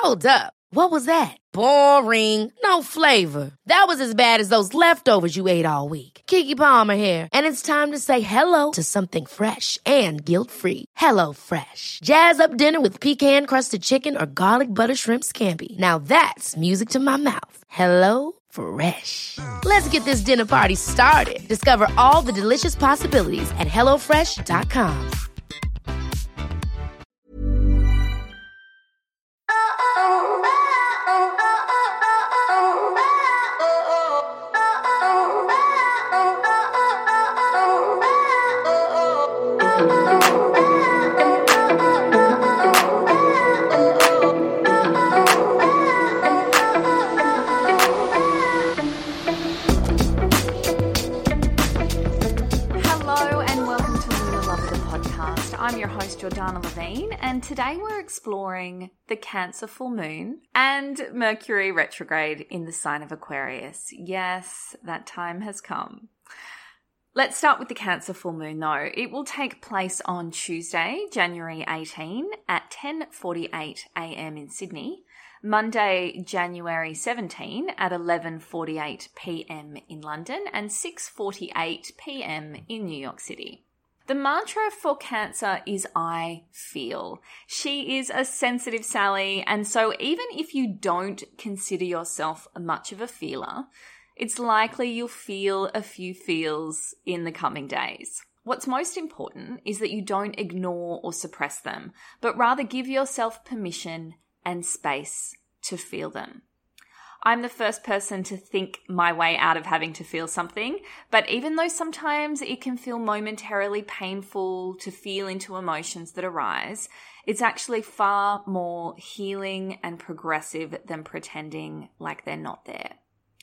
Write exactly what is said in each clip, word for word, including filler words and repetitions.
Hold up. What was that? Boring. No flavor. That was as bad as those leftovers you ate all week. Keke Palmer here, and it's time to say hello to something fresh and guilt-free. Hello Fresh. Jazz up dinner with pecan-crusted chicken or garlic butter shrimp scampi. Now that's music to my mouth. Hello Fresh. Let's get this dinner party started. Discover all the delicious possibilities at hello fresh dot com. I'm your host, Jordana Levine, and today we're exploring the Cancer full moon and Mercury retrograde in the sign of Aquarius. Yes, that time has come. Let's start with the Cancer full moon though. It will take place on Tuesday, January eighteenth at ten forty-eight a.m. in Sydney, Monday, January seventeenth at eleven forty-eight p.m. in London, and six forty-eight p.m. in New York City. The mantra for Cancer is I feel. She is a sensitive Sally, and so even if you don't consider yourself much of a feeler, it's likely you'll feel a few feels in the coming days. What's most important is that you don't ignore or suppress them, but rather give yourself permission and space to feel them. I'm the first person to think my way out of having to feel something, but even though sometimes it can feel momentarily painful to feel into emotions that arise, it's actually far more healing and progressive than pretending like they're not there.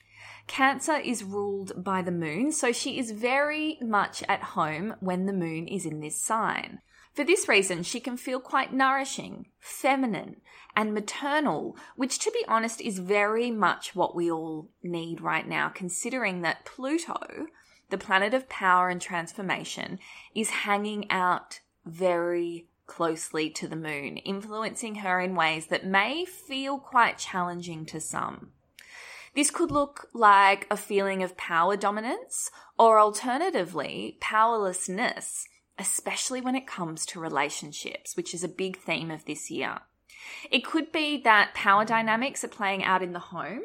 Cancer is ruled by the moon, so she is very much at home when the moon is in this sign. For this reason, she can feel quite nourishing, feminine, and maternal, which, to be honest, is very much what we all need right now, considering that Pluto, the planet of power and transformation, is hanging out very closely to the moon, influencing her in ways that may feel quite challenging to some. This could look like a feeling of power dominance, or alternatively, powerlessness, especially when it comes to relationships, which is a big theme of this year. It could be that power dynamics are playing out in the home,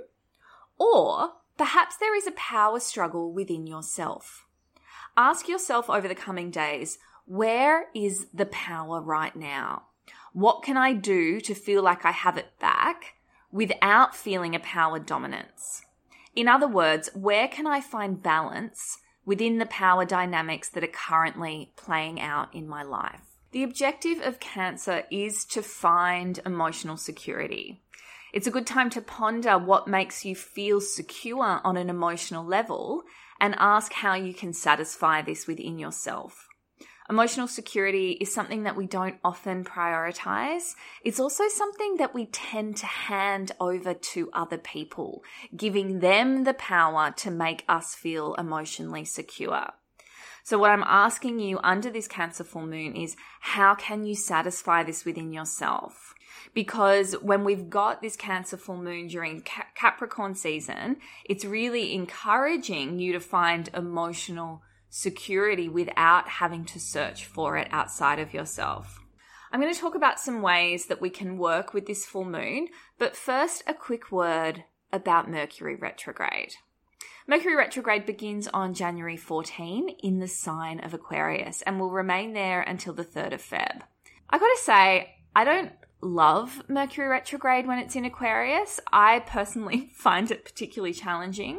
or perhaps there is a power struggle within yourself. Ask yourself over the coming days, where is the power right now? What can I do to feel like I have it back without feeling a power dominance? In other words, where can I find balance within the power dynamics that are currently playing out in my life? The objective of Cancer is to find emotional security. It's a good time to ponder what makes you feel secure on an emotional level and ask how you can satisfy this within yourself. Emotional security is something that we don't often prioritize. It's also something that we tend to hand over to other people, giving them the power to make us feel emotionally secure. So what I'm asking you under this Cancer full moon is, how can you satisfy this within yourself? Because when we've got this Cancer full moon during Capricorn season, it's really encouraging you to find emotional security without having to search for it outside of yourself. I'm going to talk about some ways that we can work with this full moon, but first a quick word about Mercury retrograde. Mercury retrograde begins on January fourteenth in the sign of Aquarius and will remain there until the third of February. I gotta say, I don't love Mercury retrograde when it's in Aquarius. I personally find it particularly challenging.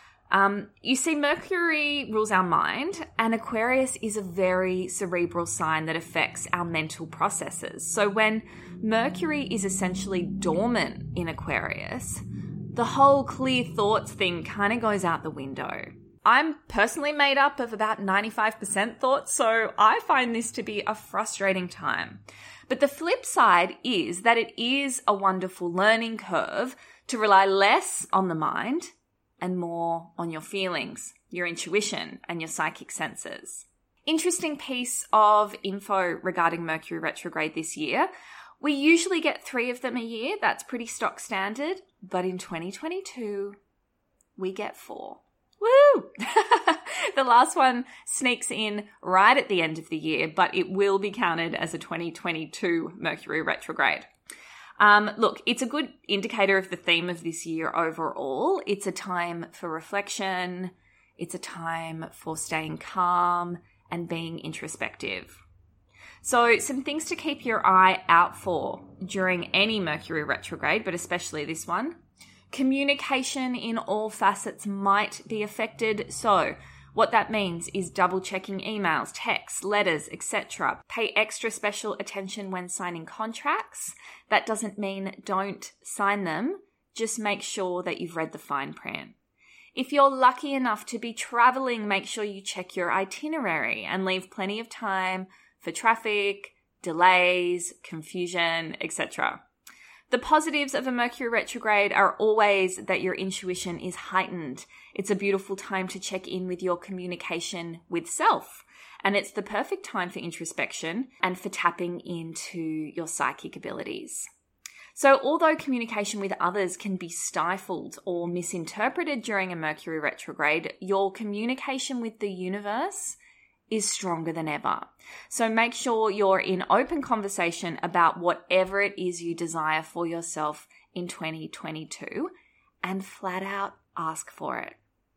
Um, you see, Mercury rules our mind, and Aquarius is a very cerebral sign that affects our mental processes. So when Mercury is essentially dormant in Aquarius, the whole clear thoughts thing kind of goes out the window. I'm personally made up of about ninety-five percent thoughts, so I find this to be a frustrating time. But the flip side is that it is a wonderful learning curve to rely less on the mind and more on your feelings, your intuition, and your psychic senses. Interesting piece of info regarding Mercury retrograde this year. We usually get three of them a year. That's pretty stock standard. But in twenty twenty-two, we get four. Woo! The last one sneaks in right at the end of the year, but it will be counted as a twenty twenty-two Mercury retrograde. Um, look, it's a good indicator of the theme of this year overall. It's a time for reflection. It's a time for staying calm and being introspective. So some things to keep your eye out for during any Mercury retrograde, but especially this one. Communication in all facets might be affected. So what that means is double checking emails, texts, letters, et cetera. Pay extra special attention when signing contracts. That doesn't mean don't sign them. Just make sure that you've read the fine print. If you're lucky enough to be traveling, make sure you check your itinerary and leave plenty of time for traffic, delays, confusion, et cetera. The positives of a Mercury retrograde are always that your intuition is heightened. It's a beautiful time to check in with your communication with self. And it's the perfect time for introspection and for tapping into your psychic abilities. So although communication with others can be stifled or misinterpreted during a Mercury retrograde, your communication with the universe is stronger than ever. So make sure you're in open conversation about whatever it is you desire for yourself in twenty twenty-two and flat out ask for it.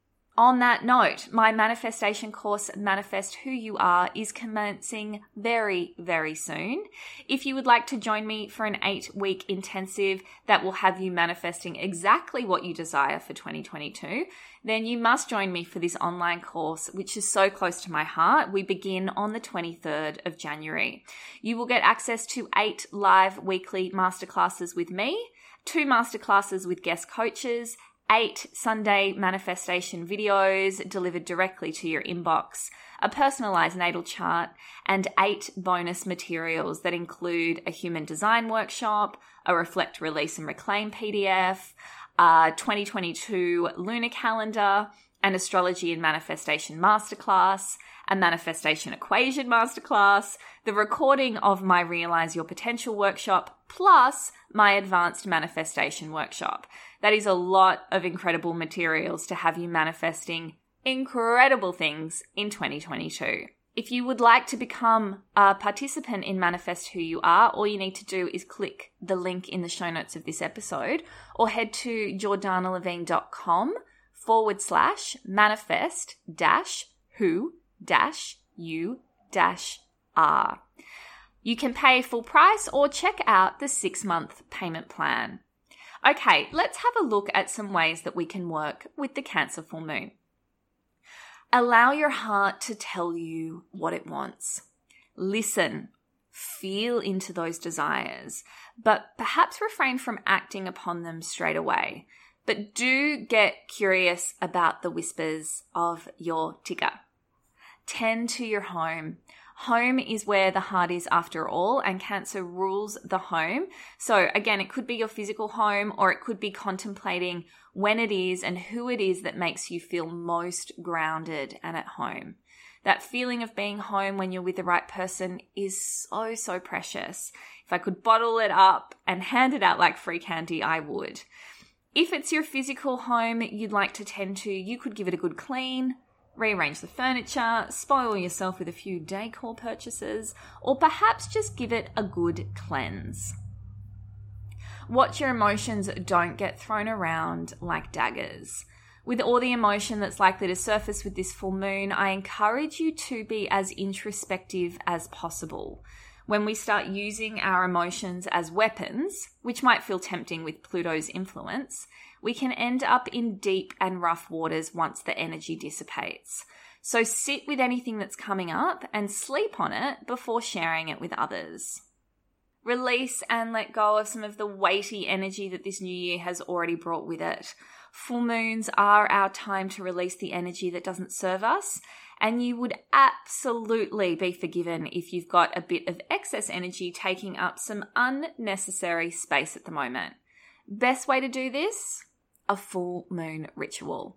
On that note, my manifestation course, Manifest Who You Are, is commencing very, very soon. If you would like to join me for an eight-week intensive that will have you manifesting exactly what you desire for twenty twenty-two, then you must join me for this online course, which is so close to my heart. We begin on the twenty-third of January. You will get access to eight live weekly masterclasses with me, two masterclasses with guest coaches, eight Sunday manifestation videos delivered directly to your inbox, a personalized natal chart, and eight bonus materials that include a human design workshop, a reflect, release, and reclaim P D F, a twenty twenty-two lunar calendar, an astrology and manifestation masterclass, a manifestation equation masterclass, the recording of my Realize Your Potential workshop, plus my advanced manifestation workshop. That is a lot of incredible materials to have you manifesting incredible things in twenty twenty-two. If you would like to become a participant in Manifest Who You Are, all you need to do is click the link in the show notes of this episode or head to jordanalevine.com forward slash manifest dash who dash you dash are. You can pay full price or check out the six-month payment plan. Okay, let's have a look at some ways that we can work with the Cancer full moon. Allow your heart to tell you what it wants. Listen, feel into those desires, but perhaps refrain from acting upon them straight away. But do get curious about the whispers of your tigger. Tend to your home. Home is where the heart is after all, and Cancer rules the home. So again, it could be your physical home, or it could be contemplating when it is and who it is that makes you feel most grounded and at home. That feeling of being home when you're with the right person is so, so precious. If I could bottle it up and hand it out like free candy, I would. If it's your physical home you'd like to tend to, you could give it a good clean, rearrange the furniture, spoil yourself with a few decor purchases, or perhaps just give it a good cleanse. Watch your emotions don't get thrown around like daggers. With all the emotion that's likely to surface with this full moon, I encourage you to be as introspective as possible. When we start using our emotions as weapons, which might feel tempting with Pluto's influence, we can end up in deep and rough waters once the energy dissipates. So sit with anything that's coming up and sleep on it before sharing it with others. Release and let go of some of the weighty energy that this new year has already brought with it. Full moons are our time to release the energy that doesn't serve us, and you would absolutely be forgiven if you've got a bit of excess energy taking up some unnecessary space at the moment. Best way to do this? A full moon ritual.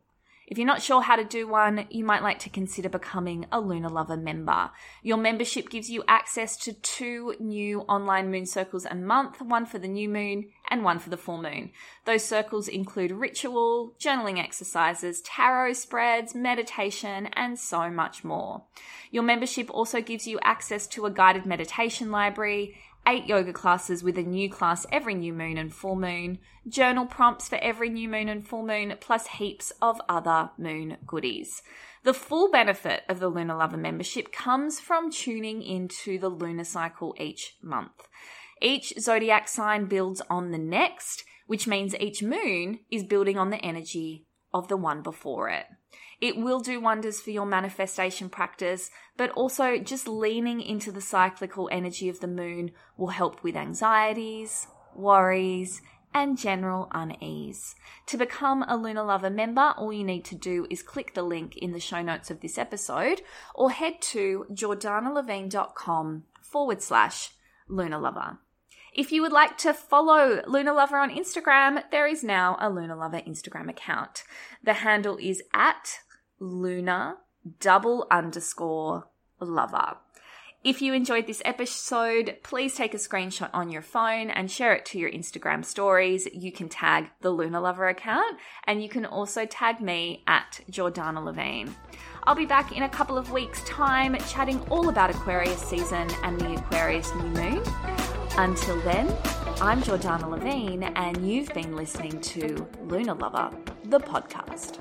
If you're not sure how to do one, you might like to consider becoming a Lunar Lover member. Your membership gives you access to two new online moon circles a month, one for the new moon and one for the full moon. Those circles include ritual, journaling exercises, tarot spreads, meditation, and so much more. Your membership also gives you access to a guided meditation library, eight yoga classes with a new class every new moon and full moon, journal prompts for every new moon and full moon, plus heaps of other moon goodies. The full benefit of the Lunar Lover membership comes from tuning into the lunar cycle each month. Each zodiac sign builds on the next, which means each moon is building on the energy of the one before it. It will do wonders for your manifestation practice, but also just leaning into the cyclical energy of the moon will help with anxieties, worries, and general unease. To become a Lunar Lover member, all you need to do is click the link in the show notes of this episode or head to jordanalevine.com forward slash Lunar Lover. If you would like to follow Lunar Lover on Instagram, there is now a Lunar Lover Instagram account. The handle is at Lunar double underscore lover. If you enjoyed this episode, please take a screenshot on your phone and share it to your Instagram stories. You can tag the Lunar Lover account and you can also tag me at Jordana Levine. I'll be back in a couple of weeks' time chatting all about Aquarius season and the Aquarius new moon. Until then, I'm Jordana Levine and you've been listening to Lunar Lover, the podcast.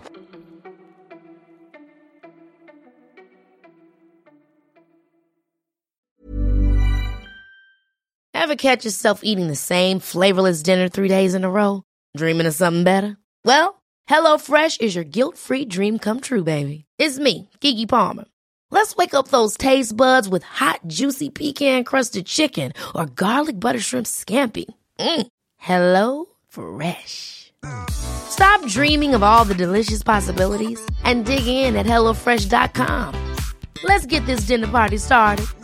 Ever catch yourself eating the same flavorless dinner three days in a row? Dreaming of something better? Well, HelloFresh is your guilt-free dream come true, baby. It's me, Keke Palmer. Let's wake up those taste buds with hot, juicy pecan-crusted chicken or garlic butter shrimp scampi. Mm. Hello Fresh. Stop dreaming of all the delicious possibilities and dig in at hello fresh dot com. Let's get this dinner party started.